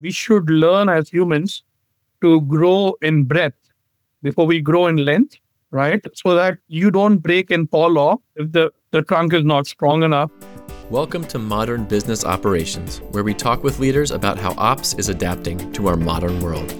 we should learn as humans to grow in breadth before we grow in length, right? So that you don't break and fall off if the trunk is not strong enough. Welcome to Modern Business Operations, where we talk with leaders about how ops is adapting to our modern world.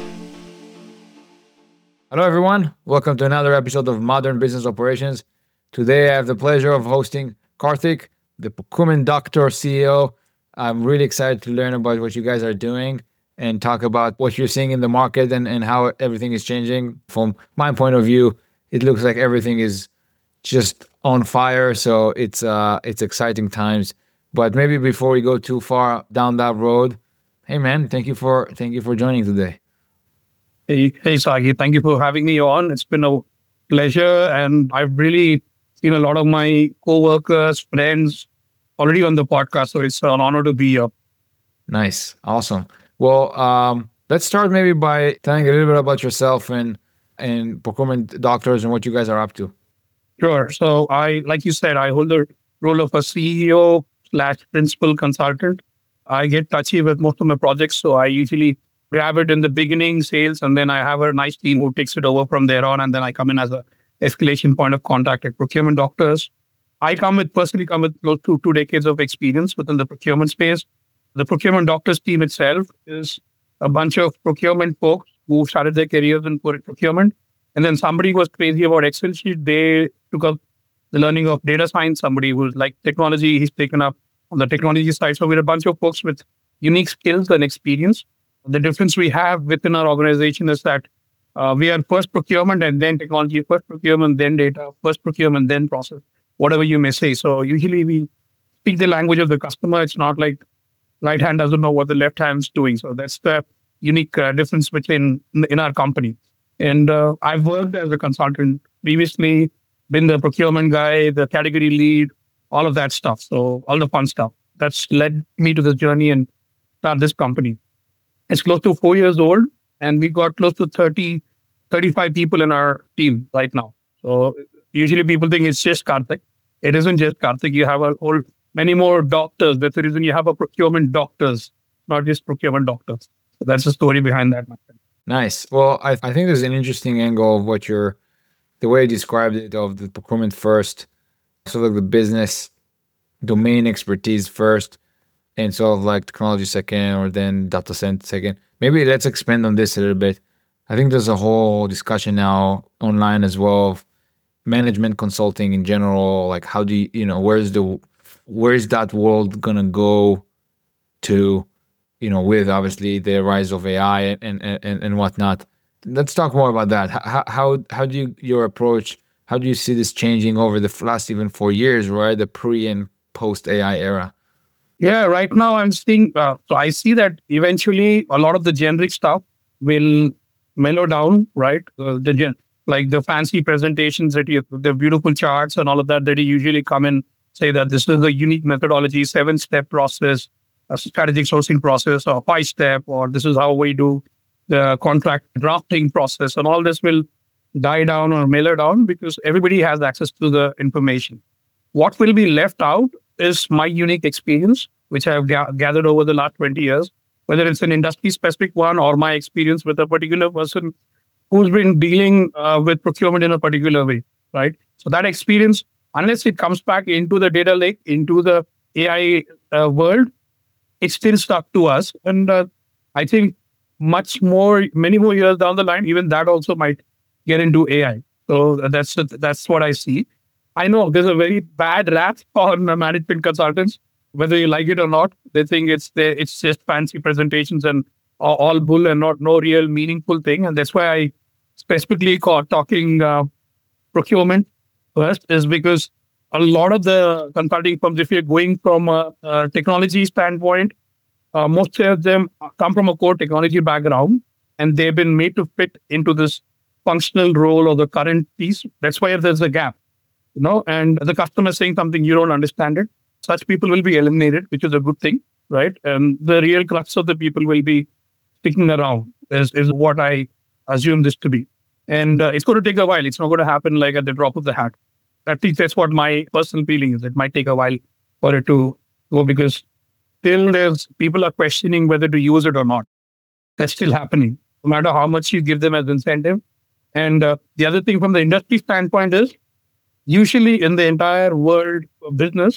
Hello, everyone. Welcome to another episode of Modern Business Operations. Today, I have the pleasure of hosting Karthik, the Procurement Doctor CEO. I'm really excited to learn about what you guys are doing and talk about what you're seeing in the market and how everything is changing. From my point of view, it looks like everything is just on fire. So it's exciting times. But maybe before we go too far down that road, hey man, thank you for joining today. Hey, Sagi, thank you for having me on. It's been a pleasure, and I've really seen a lot of my coworkers, friends already on the podcast. So it's an honor to be here. Nice, awesome. Well, let's start maybe by telling a little bit about yourself and Procurement Doctors and what you guys are up to. Sure. So like you said, I hold the role of a CEO / principal consultant. I get touchy with most of my projects, so I usually grab it in the beginning, sales, and then I have a nice team who takes it over from there on, and then I come in as a escalation point of contact at Procurement Doctors. I personally come with close to 2 decades of experience within the procurement space. The Procurement Doctors team itself is a bunch of procurement folks who started their careers in procurement. And then somebody was crazy about Excel sheet. They took up the learning of data science. Somebody who's like technology, he's taken up on the technology side. So we're a bunch of folks with unique skills and experience. The difference we have within our organization is that we are first procurement and then technology, first procurement, then data, first procurement, then process, whatever you may say. So usually we speak the language of the customer. It's not like right hand doesn't know what the left hand's doing. So that's the unique difference between in our company. And I've worked as a consultant previously, been the procurement guy, the category lead, all of that stuff. So all the fun stuff that's led me to this journey and start this company. It's close to 4 years old, and we got close to 35 people in our team right now. So usually people think it's just Karthik. It isn't just Karthik. You have many more doctors. That's the reason you have a procurement doctors, not just procurement doctors. So that's the story behind that, my friend. Nice. Well, I think there's an interesting angle of the way you described it, of the procurement first, sort of like the business domain expertise first, and sort of like technology second, or then data center second. Maybe let's expand on this a little bit. I think there's a whole discussion now online as well of management consulting in general. Like, how do where's that world gonna go to, with obviously the rise of AI and whatnot. Let's talk more about that. How do your approach? How do you see this changing over the last even 4 years, right? The pre and post AI era. Yeah, right now I'm seeing, so I see that eventually a lot of the generic stuff will mellow down, right? Like the fancy presentations the beautiful charts and all of that you usually come and say that this is a unique methodology, 7-step process, a strategic sourcing process, or 5-step, or this is how we do the contract drafting process. And all this will die down or mellow down because everybody has access to the information. What will be left out is my unique experience, which I have gathered over the last 20 years, whether it's an industry-specific one or my experience with a particular person who's been dealing with procurement in a particular way, right? So that experience, unless it comes back into the data lake, into the AI world, it's still stuck to us. And I think many more years down the line, even that also might get into AI. So that's what I see. I know there's a very bad rap on management consultants, whether you like it or not. They think it's just fancy presentations and all bull and no real meaningful thing. And that's why I specifically talking procurement first, is because a lot of the consulting firms, if you're going from a technology standpoint, most of them come from a core technology background, and they've been made to fit into this functional role or the current piece. That's why there's a gap. And the customer is saying something, you don't understand it. Such people will be eliminated, which is a good thing, right? And the real crux of the people will be sticking around, is what I assume this to be. And it's going to take a while. It's not going to happen like at the drop of the hat. At least that's what my personal feeling is. It might take a while for it to go, because still there's people are questioning whether to use it or not. That's still happening, no matter how much you give them as incentive. And the other thing from the industry standpoint is usually in the entire world of business,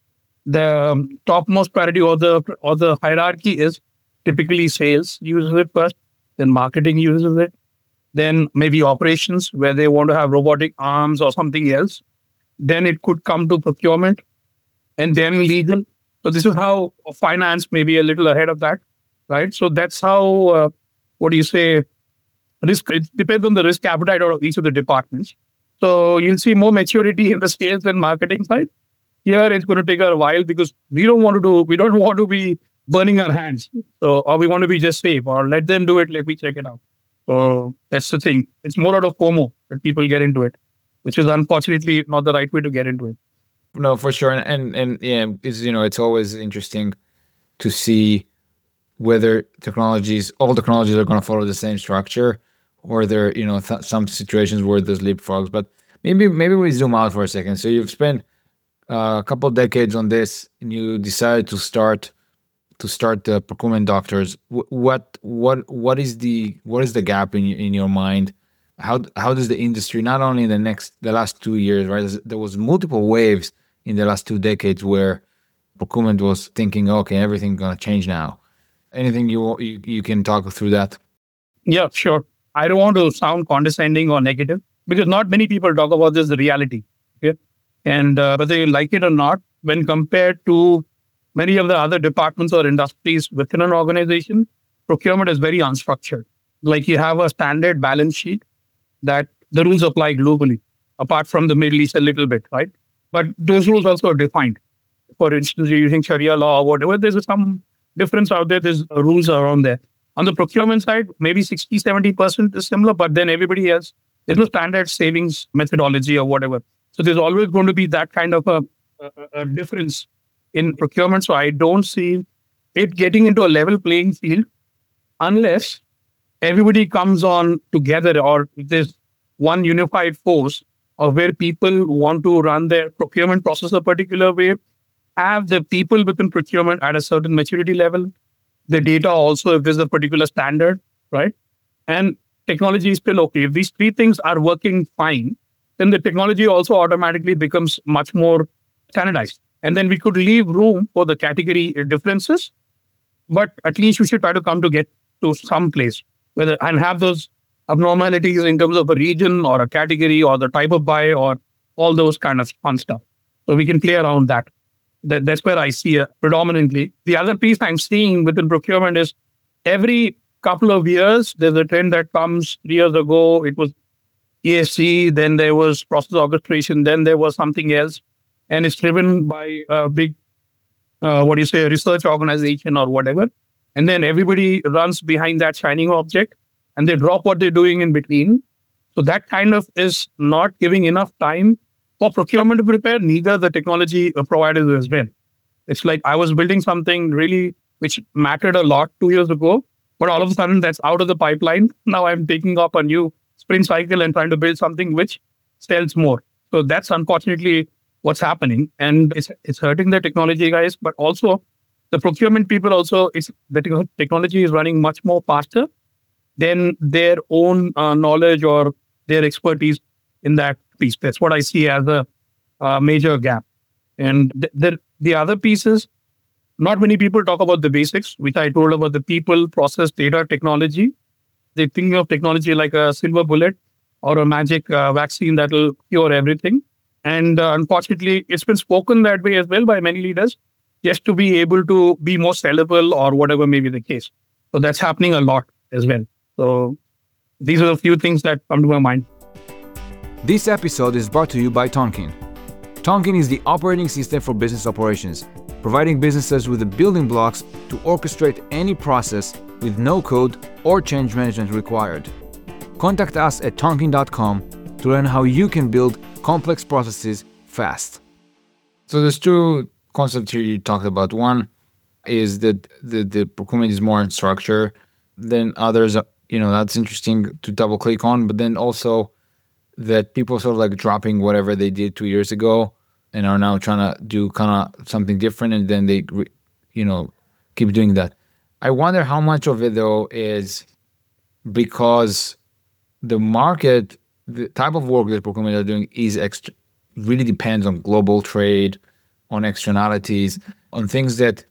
the topmost priority or the hierarchy is typically sales uses it first, then marketing uses it, then maybe operations where they want to have robotic arms or something else. Then it could come to procurement and then legal. So this is how finance may be a little ahead of that, right? So that's how, what do you say, risk, it depends on the risk appetite of each of the departments. So you'll see more maturity in the sales and marketing side. Here it's going to take a while because we don't want to be burning our hands. So, or we want to be just safe or let them do it, let me check it out. So that's the thing. It's more out of FOMO that people get into it, which is unfortunately not the right way to get into it. No, for sure. And yeah, it's always interesting to see whether all technologies are going to follow the same structure, or there, some situations where there's leapfrogs. But maybe we zoom out for a second. So you've spent a couple of decades on this, and you decided to start the procurement doctors. What is the gap in your mind? How does the industry, not only in the last 2 years, right? There was multiple waves in the last 2 decades where procurement was thinking, okay, everything's gonna change now. Anything you can talk through that? Yeah, sure. I don't want to sound condescending or negative because not many people talk about this, the reality. Okay? And whether you like it or not, when compared to many of the other departments or industries within an organization, procurement is very unstructured. Like you have a standard balance sheet that the rules apply globally, apart from the Middle East a little bit, right? But those rules also are defined. For instance, you're using Sharia law or whatever, there's some difference out there, there's rules around there. On the procurement side, maybe 60-70% is similar, but then everybody else, there's no standard savings methodology or whatever. So there's always going to be that kind of a difference in procurement. So I don't see it getting into a level playing field unless everybody comes on together or there's one unified force of where people want to run their procurement process a particular way, have the people within procurement at a certain maturity level, the data also, if there's a particular standard, right? And technology is still okay. If these three things are working fine, then the technology also automatically becomes much more standardized. And then we could leave room for the category differences, but at least we should try to come to get to some place and have those abnormalities in terms of a region or a category or the type of buy or all those kind of fun stuff. So we can play around that. That's where I see it predominantly. The other piece I'm seeing within procurement is every couple of years, there's a trend that comes. 3 years ago, it was ESG, then there was process orchestration, then there was something else. And it's driven by a big, research organization or whatever. And then everybody runs behind that shining object and they drop what they're doing in between. So that kind of is not giving enough time for procurement to prepare, neither the technology providers as well. It's like I was building something really which mattered a lot 2 years ago, but all of a sudden that's out of the pipeline. Now I'm taking up a new sprint cycle and trying to build something which sells more. So that's unfortunately what's happening. And it's hurting the technology guys, but also the procurement people also, the technology is running much more faster than their own knowledge or their expertise in that piece. That's what I see as a major gap. And the other pieces, not many people talk about the basics, which I told about the people, process, data, technology. They think of technology like a silver bullet or a magic vaccine that will cure everything. And unfortunately, it's been spoken that way as well by many leaders, just to be able to be more sellable or whatever may be the case. So that's happening a lot as well. So these are a few things that come to my mind. This episode is brought to you by Tonkean. Tonkean is the operating system for business operations, providing businesses with the building blocks to orchestrate any process with no code or change management required. Contact us at tonkean.com to learn how you can build complex processes fast. So there's two concepts here you talked about. One is that the procurement is more in structure than others. That's interesting to double click on, but then also that people sort of like dropping whatever they did 2 years ago and are now trying to do kind of something different, and then they keep doing that. I wonder how much of it though is because the market, the type of work that procurement are doing really depends on global trade, on externalities, on things that,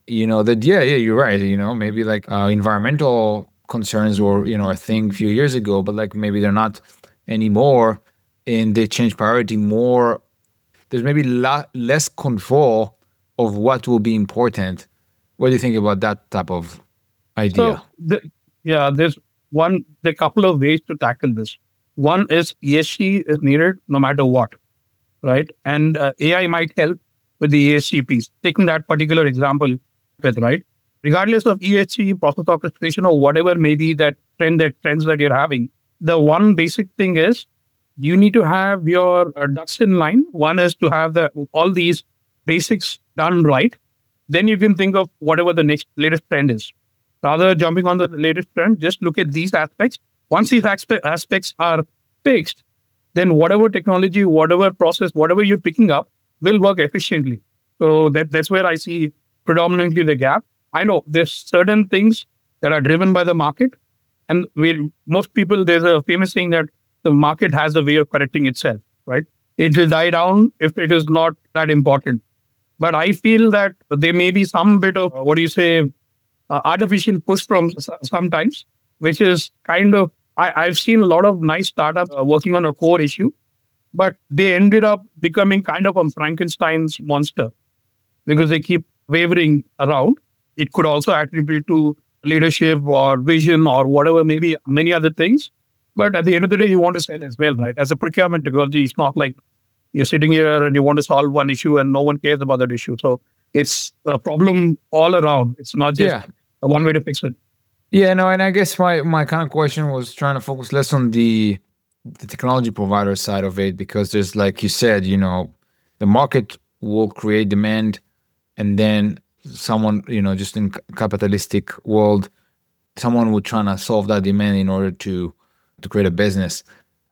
you're right. Maybe like environmental concerns were, a thing a few years ago, but like maybe they're not anymore, and they change priority more. There's maybe less control of what will be important. What do you think about that type of idea? So, there's a couple of ways to tackle this. One is ESG is needed no matter what, right? And AI might help with the ESG piece. Taking that particular example, right? Regardless of ESG, process orchestration, or whatever may be that trends that you're having, the one basic thing is you need to have your ducks in line. One is to have all these basics done right. Then you can think of whatever the next latest trend is. Rather jumping on the latest trend, just look at these aspects. Once these aspects are fixed, then whatever technology, whatever process, whatever you're picking up will work efficiently. So that's where I see predominantly the gap. I know there's certain things that are driven by the market. And most people, there's a famous saying that the market has a way of correcting itself, right? It will die down if it is not that important. But I feel that there may be some bit of, artificial push from sometimes, which is kind of, I've seen a lot of nice startups working on a core issue, but they ended up becoming kind of a Frankenstein's monster because they keep wavering around. It could also attribute to leadership or vision or whatever, maybe many other things. But at the end of the day, you want to sell as well, right? As a procurement technology, it's not like you're sitting here and you want to solve one issue and no one cares about that issue. So it's a problem all around. It's not just one way to fix it. Yeah, no, and I guess my kind of question was trying to focus less on the technology provider side of it, because there's, like you said, the market will create demand, and then someone, just in capitalistic world, someone would try to solve that demand in order to create a business.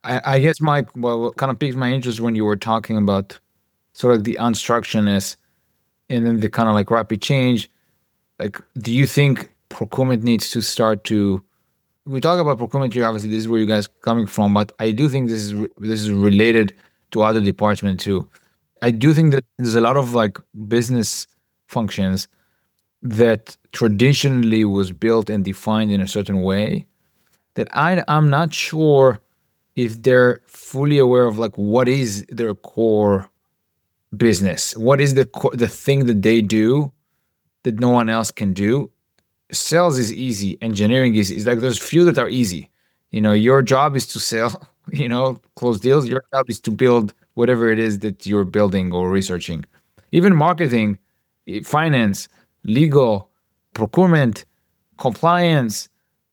I guess what kind of piqued my interest when you were talking about sort of the unstructuredness and then the kind of like rapid change. Like, do you think procurement needs to start to? We talk about procurement here. Obviously, this is where you guys coming from, but I do think this is related to other departments too. I do think that there's a lot of like business functions that traditionally was built and defined in a certain way that I'm not sure if they're fully aware of like what is their core business, what is the thing that they do that no one else can do. Sales is easy. Engineering is like, there's few that are easy. Your job is to sell, close deals. Your job is to build whatever it is that you're building or researching. Even marketing, finance, legal, procurement, compliance,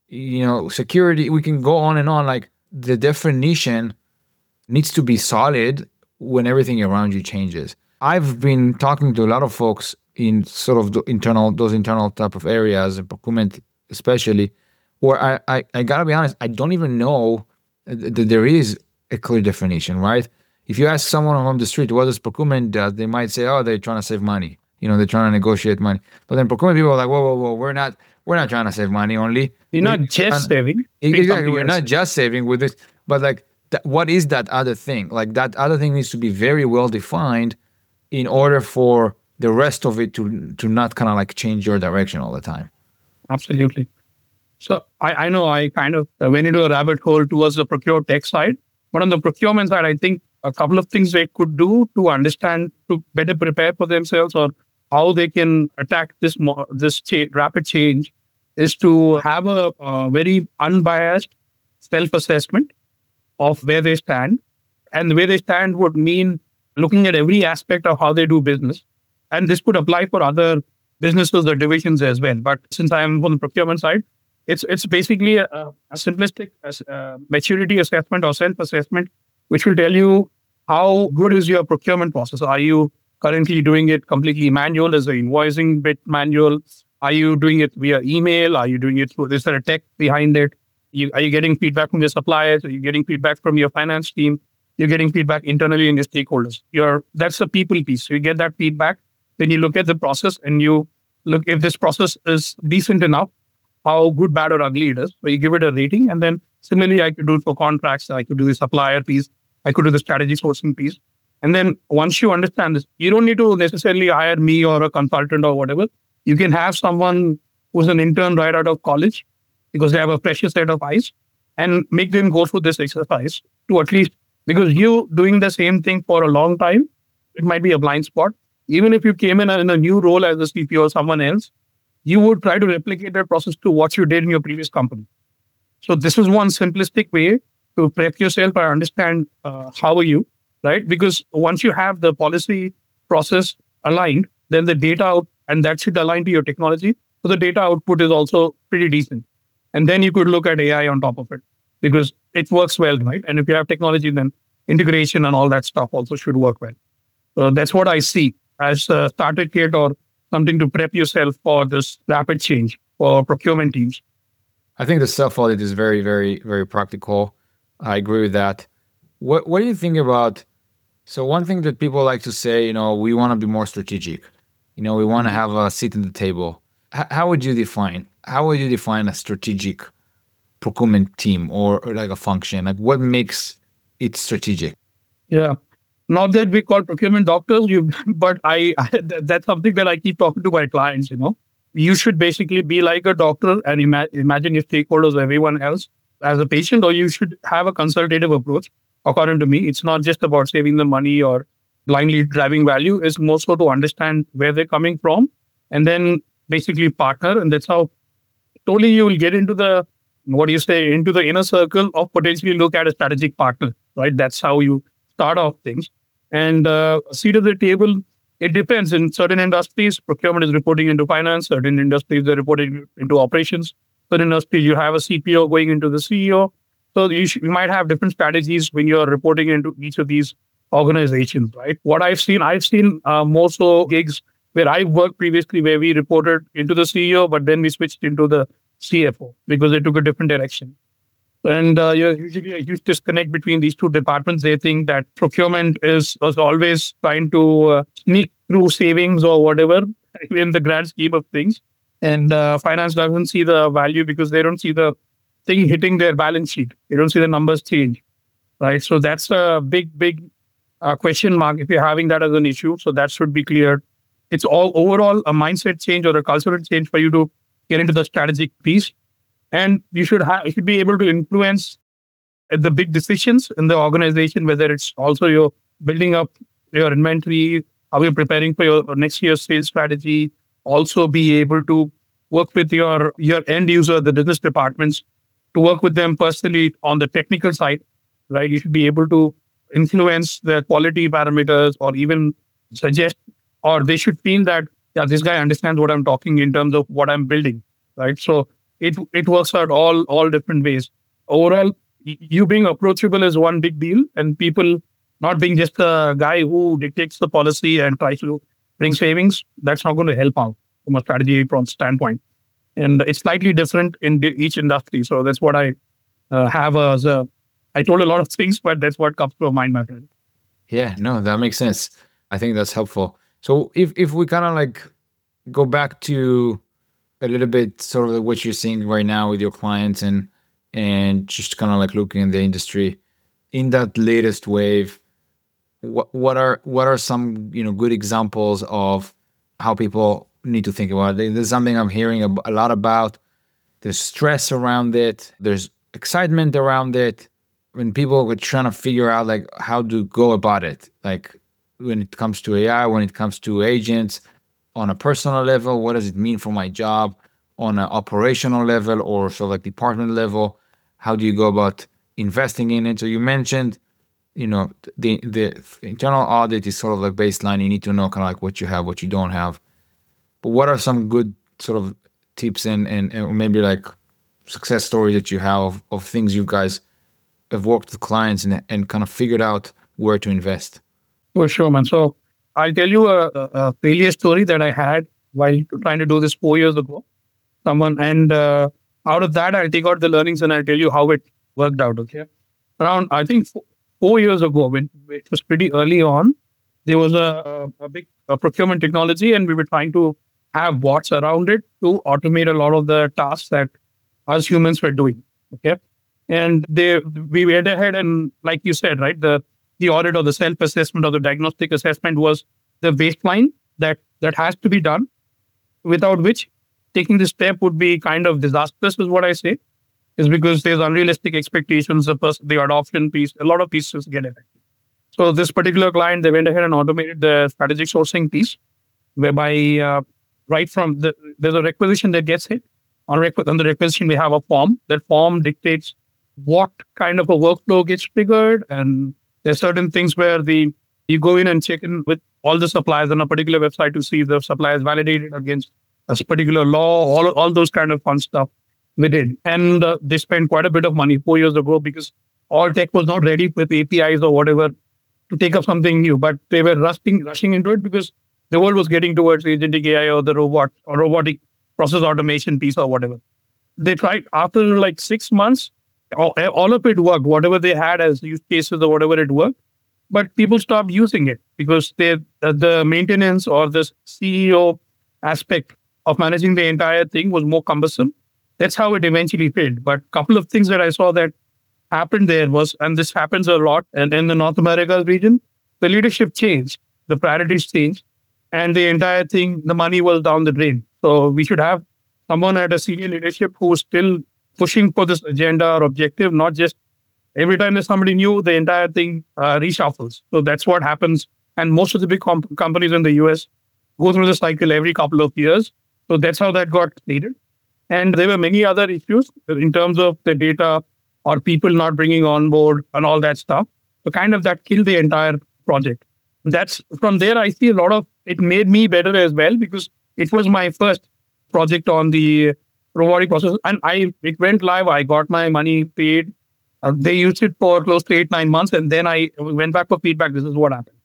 security, we can go on and on. Like, the definition needs to be solid when everything around you changes. I've been talking to a lot of folks in sort of those internal type of areas, procurement especially, where I gotta be honest, I don't even know that there is a clear definition, right? If you ask someone on the street, what does procurement do? They might say, oh, they're trying to save money. They're trying to negotiate money. But then procurement people are like, whoa, we're not trying to save money only. You're not just saving. Exactly, we're not just saving with this, but like, what is that other thing? Like, that other thing needs to be very well defined in order for the rest of it to not kind of like change your direction all the time. Absolutely. So I know I kind of went into a rabbit hole towards the procure tech side, but on the procurement side, I think a couple of things they could do to understand, to better prepare for themselves or how they can attack this rapid change, is to have a very unbiased self-assessment of where they stand. And where they stand would mean looking at every aspect of how they do business. And this could apply for other businesses or divisions as well. But since I am on the procurement side, it's basically a simplistic maturity assessment or self-assessment, which will tell you how good is your procurement process. Are you currently doing it completely manual? Is the invoicing bit manual? Are you doing it via email? Are you doing it through, is there a tech behind it? Are you getting feedback from your suppliers? Are you getting feedback from your finance team? You're getting feedback internally in your stakeholders. That's the people piece. So you get that feedback. Then you look at the process and you look, if this process is decent enough, how good, bad, or ugly it is. So you give it a rating. And then similarly, I could do it for contracts. I could do the supplier piece. I could do the strategy sourcing piece. And then once you understand this, you don't need to necessarily hire me or a consultant or whatever. You can have someone who's an intern right out of college because they have a precious set of eyes and make them go through this exercise to at least, because you doing the same thing for a long time, it might be a blind spot. Even if you came in a new role as a CPO or someone else, you would try to replicate that process to what you did in your previous company. So this is one simplistic way to prep yourself or understand how are you, right? Because once you have the policy process aligned, then the data out, and that should align to your technology. So the data output is also pretty decent. And then you could look at AI on top of it because it works well, right? And if you have technology, then integration and all that stuff also should work well. So that's what I see as a starter kit or something to prep yourself for this rapid change for procurement teams. I think the self-audit is very, very, very practical. I agree with that. What do you think about, so one thing that people like to say, we want to be more strategic. We want to have a seat at the table. How would you define a strategic procurement team or like a function? Like what makes it strategic? Yeah. Not that we call procurement doctors, but that's something that I keep talking to my clients, You should basically be like a doctor and imagine your stakeholders, everyone else as a patient, or you should have a consultative approach. According to me, it's not just about saving the money or blindly driving value. It's more so to understand where they're coming from and then basically partner. And that's how totally you will get into the, into the inner circle of potentially look at a strategic partner, right? That's how you start off things. And seat at the table, it depends. In certain industries, procurement is reporting into finance. Certain industries, they're reporting into operations. Certain industries, you have a CPO going into the CEO. So you might have different strategies when you're reporting into each of these organizations, right? What I've seen more so gigs where I worked previously where we reported into the CEO, but then we switched into the CFO because they took a different direction. And usually a huge disconnect between these two departments. They think that procurement was always trying to sneak through savings or whatever in the grand scheme of things. And finance doesn't see the value because they don't see the thing hitting their balance sheet. They don't see the numbers change, right? So that's a big question mark if you're having that as an issue. So that should be cleared. It's all overall a mindset change or a cultural change for you to get into the strategic piece. And you should be able to influence the big decisions in the organization, whether it's also you're building up your inventory, how you're preparing for your next year's sales strategy, also be able to work with your end user, the business departments, to work with them personally on the technical side, right? You should be able to influence the quality parameters or even suggest, or they should feel that, yeah, this guy understands what I'm talking in terms of what I'm building, right? So it works out all different ways. Overall, you being approachable is one big deal, and people not being just a guy who dictates the policy and tries to bring savings. That's not going to help out from a strategy standpoint. And it's slightly different in each industry. So that's what I have as I told a lot of things, but that's what comes to mind, my friend. Yeah, no, that makes sense. I think that's helpful. So if we kind of like go back to a little bit sort of like what you're seeing right now with your clients and just kind of like looking in the industry in that latest wave, what are some good examples of how people need to think about it? There's something I'm hearing a lot about. There's stress around it. There's excitement around it. When people are trying to figure out like how to go about it, like when it comes to AI, when it comes to agents, on a personal level, what does it mean for my job? On an operational level or sort of like department level, how do you go about investing in it? So you mentioned, the internal audit is sort of like baseline. You need to know kind of like what you have, what you don't have. But what are some good sort of tips and maybe like success stories that you have of things you guys have worked with clients and kind of figured out where to invest? For sure, man. So I'll tell you a failure story that I had while trying to do this 4 years ago. Out of that, I'll take out the learnings and I'll tell you how it worked out. Okay. Around, I think 4 years ago, when it was pretty early on, there was a big procurement technology and we were trying to have bots around it to automate a lot of the tasks that us humans were doing. Okay. And we went ahead and, like you said, right, the audit or the self-assessment or the diagnostic assessment was the baseline that has to be done, without which taking this step would be kind of disastrous, is what I say, is because there's unrealistic expectations. The adoption piece, a lot of pieces get affected. So this particular client, they went ahead and automated the strategic sourcing piece, whereby right from there's a requisition that gets hit. On the requisition, we have a form. That form dictates what kind of a workflow gets triggered, and there's certain things where you go in and check in with all the suppliers on a particular website to see if the supplier is validated against a particular law, all those kind of fun stuff we did. And they spent quite a bit of money 4 years ago because all tech was not ready with APIs or whatever to take up something new, but they were rushing into it because the world was getting towards agentic AI or the robotic process automation piece or whatever. They tried after like 6 months, all of it worked, whatever they had as use cases or whatever it worked, but people stopped using it because the maintenance or the CEO aspect of managing the entire thing was more cumbersome. That's how it eventually failed. But a couple of things that I saw that happened there was, and this happens a lot, and in the North America region, the leadership changed, the priorities changed, and the entire thing, the money was down the drain. So we should have someone at a senior leadership who's still pushing for this agenda or objective, not just every time there's somebody new, the entire thing reshuffles. So that's what happens. And most of the big companies in the US go through the cycle every couple of years. So that's how that got stated. And there were many other issues in terms of the data or people not bringing on board and all that stuff. So kind of that killed the entire project. That's from there, I see a lot of, it made me better as well because it was my first project on the robotic process. And it went live. I got my money paid. They used it for close to 8-9 months. And then I went back for feedback. This is what happened.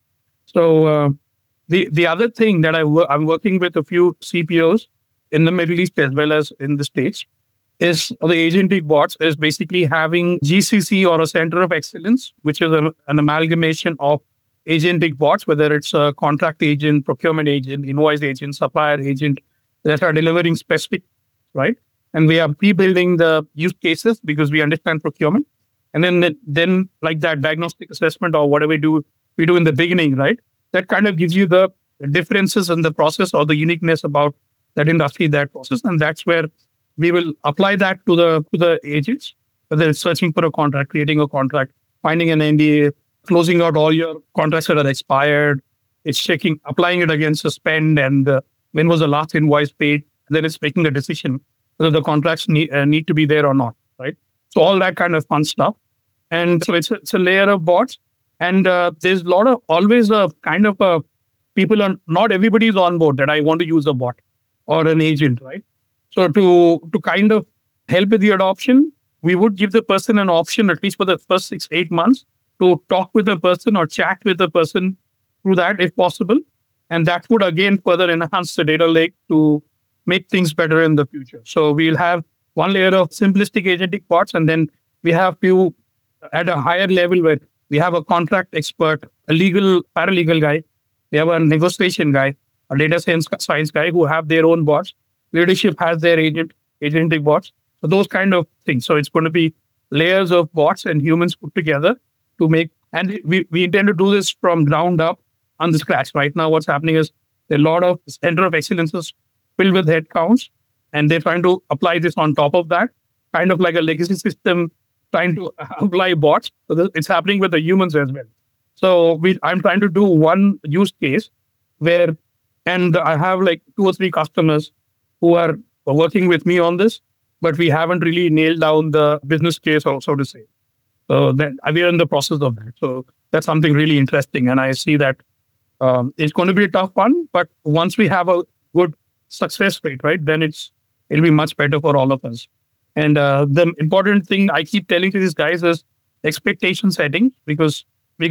So the other thing that I'm working with a few CPOs in the Middle East as well as in the States is the agentic bots is basically having GCC or a center of excellence, which is an amalgamation of agentic bots, whether it's a contract agent, procurement agent, invoice agent, supplier agent that are delivering specific, right? And we are pre-building the use cases because we understand procurement. And then like that diagnostic assessment or whatever we do in the beginning, right? That kind of gives you the differences in the process or the uniqueness about that industry, that process. And that's where we will apply that to the agents, whether it's searching for a contract, creating a contract, finding an NDA, closing out all your contracts that are expired. It's checking, applying it against the spend and when was the last invoice paid. Then it's making a decision whether the contracts need to be there or not, right? So all that kind of fun stuff. And so it's a layer of bots. And there's always a kind of people are, not everybody is on board that I want to use a bot or an agent, right? So to kind of help with the adoption, we would give the person an option, at least for the first 6-8 months, to talk with the person or chat with the person through that if possible. And that would again further enhance the data lake to make things better in the future. So we'll have one layer of simplistic agentic bots, and then we have few at a higher level where we have a contract expert, a paralegal guy, we have a negotiation guy, a data science guy who have their own bots. Leadership has their agentic bots. So those kind of things. So it's going to be layers of bots and humans put together to make, and we intend to do this from ground up on the scratch. Right now, what's happening is a lot of center of excellences filled with headcounts, and they're trying to apply this on top of that, kind of like a legacy system trying to apply bots. So it's happening with the humans as well. So I'm trying to do one use case where, and I have like 2 or 3 customers who are working with me on this, but we haven't really nailed down the business case, or so to say. So that we are in the process of that. So that's something really interesting. And I see that it's going to be a tough one, but once we have a good success rate, right, then it'll be much better for all of us. And the important thing I keep telling to these guys is expectation setting, because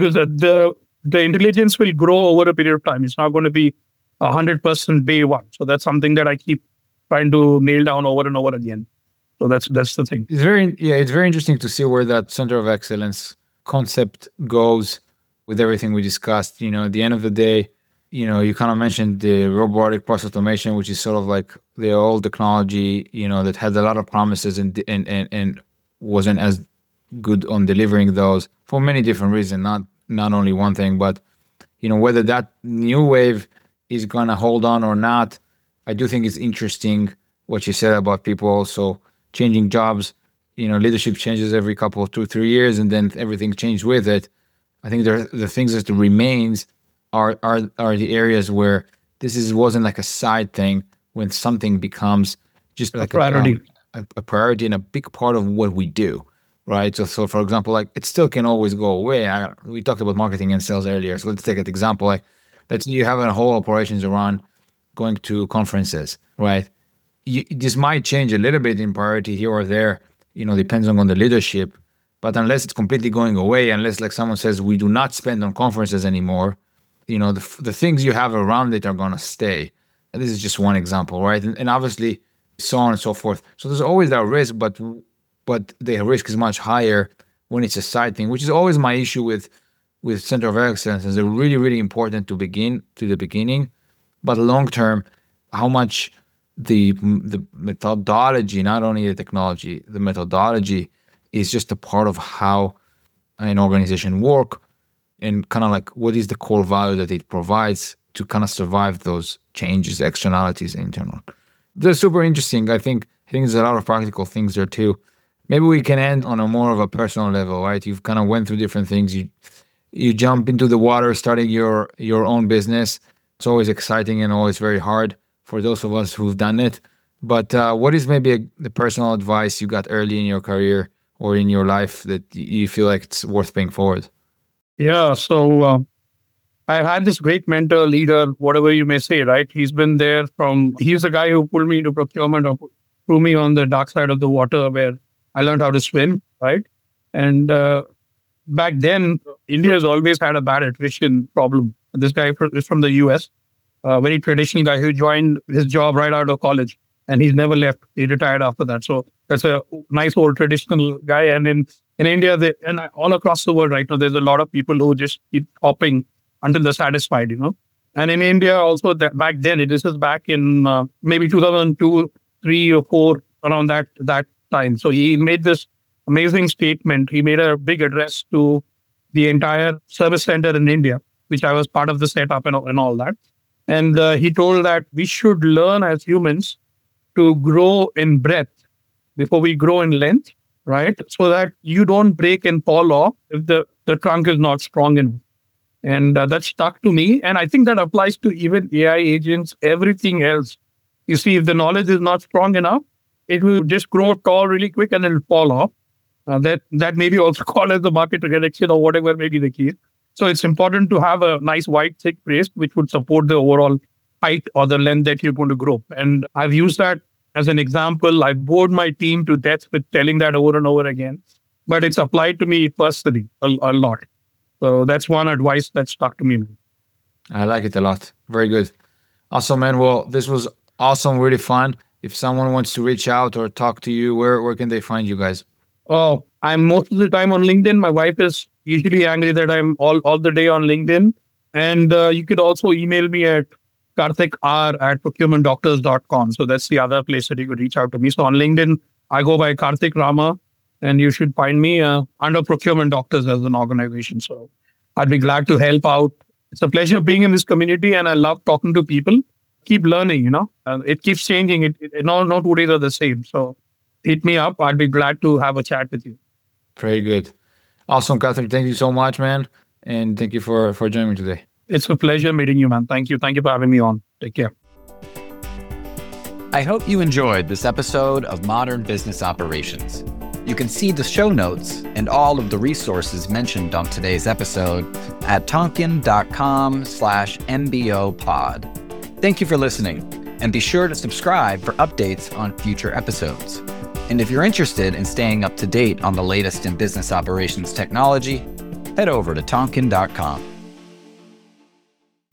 the intelligence will grow over a period of time. It's not going to be 100% day one. So that's something that I keep trying to nail down over and over again. So that's the thing. It's very interesting to see where that center of excellence concept goes with everything we discussed. You know, at the end of the day, you kind of mentioned the robotic process automation, which is sort of like the old technology, that had a lot of promises and wasn't as good on delivering those for many different reasons, not only one thing, but whether that new wave is gonna hold on or not. I do think it's interesting what you said about people also changing jobs. Leadership changes every couple of 2-3 years, and then everything changed with it. I think the things that remains are the areas where wasn't like a side thing, when something becomes just like priority. A priority and a big part of what we do, right? So for example, like it still can always go away. We talked about marketing and sales earlier, so let's take an example. Like let's say you have a whole operations around going to conferences, right? This might change a little bit in priority here or there, depends on the leadership. But unless it's completely going away, unless like someone says we do not spend on conferences anymore, the things you have around it are going to stay. And this is just one example, right? And obviously so on and so forth. So there's always that risk, but the risk is much higher when it's a side thing, which is always my issue with Center of Excellence. Is really, really important to begin to the beginning, but long term, how much the methodology, not only the technology, the methodology is just a part of how an organization work, and kind of like what is the core value that it provides to kind of survive those changes, externalities, internal. That's super interesting. I think there's a lot of practical things there too. Maybe we can end on a more of a personal level, right? You've kind of went through different things. You jump into the water, starting your own business. It's always exciting and always very hard for those of us who've done it. But what is maybe the personal advice you got early in your career or in your life that you feel like it's worth paying forward? Yeah. So I've had this great mentor, leader, whatever you may say, right? He's been there he's the guy who pulled me into procurement or threw me on the dark side of the water where I learned how to swim, right? And back then, India has always had a bad attrition problem. This guy is from the US, a very traditional guy who joined his job right out of college, and he's never left. He retired after that. So that's a nice old traditional guy. And in India, and all across the world right now, there's a lot of people who just keep hopping until they're satisfied, And in India also, back then, this is back in maybe 2002, 3 or 4, around that time. So he made this amazing statement. He made a big address to the entire service center in India, which I was part of the setup and all that. And he told that we should learn as humans to grow in breadth before we grow in length, right? So that you don't break and fall off if the trunk is not strong enough. And that stuck to me. And I think that applies to even AI agents, everything else. You see, if the knowledge is not strong enough, it will just grow tall really quick and then it'll fall off. That may be also called as the market rejection or whatever may be the case. So it's important to have a nice wide, thick base which would support the overall height or the length that you're going to grow. And I've used that as an example. I've bored my team to death with telling that over and over again. But it's applied to me personally a lot. So that's one advice that stuck to me. I like it a lot. Very good. Awesome, man. Well, this was awesome, really fun. If someone wants to reach out or talk to you, where can they find you guys? Oh, I'm most of the time on LinkedIn. My wife is usually angry that I'm all the day on LinkedIn. And you could also email me at karthikr@procurementdoctors.com. So that's the other place that you could reach out to me. So on LinkedIn, I go by Karthik Rama, and you should find me under Procurement Doctors as an organization. So I'd be glad to help out. It's a pleasure being in this community, and I love talking to people. Keep learning, it keeps changing. No 2 days are the same. So hit me up. I'd be glad to have a chat with you. Very good. Awesome, Karthik. Thank you so much, man. And thank you for joining me today. It's a pleasure meeting you, man. Thank you. Thank you for having me on. Take care. I hope you enjoyed this episode of Modern Business Operations. You can see the show notes and all of the resources mentioned on today's episode at tonkin.com/mbopod. Thank you for listening, and be sure to subscribe for updates on future episodes. And if you're interested in staying up to date on the latest in business operations technology, head over to tonkin.com.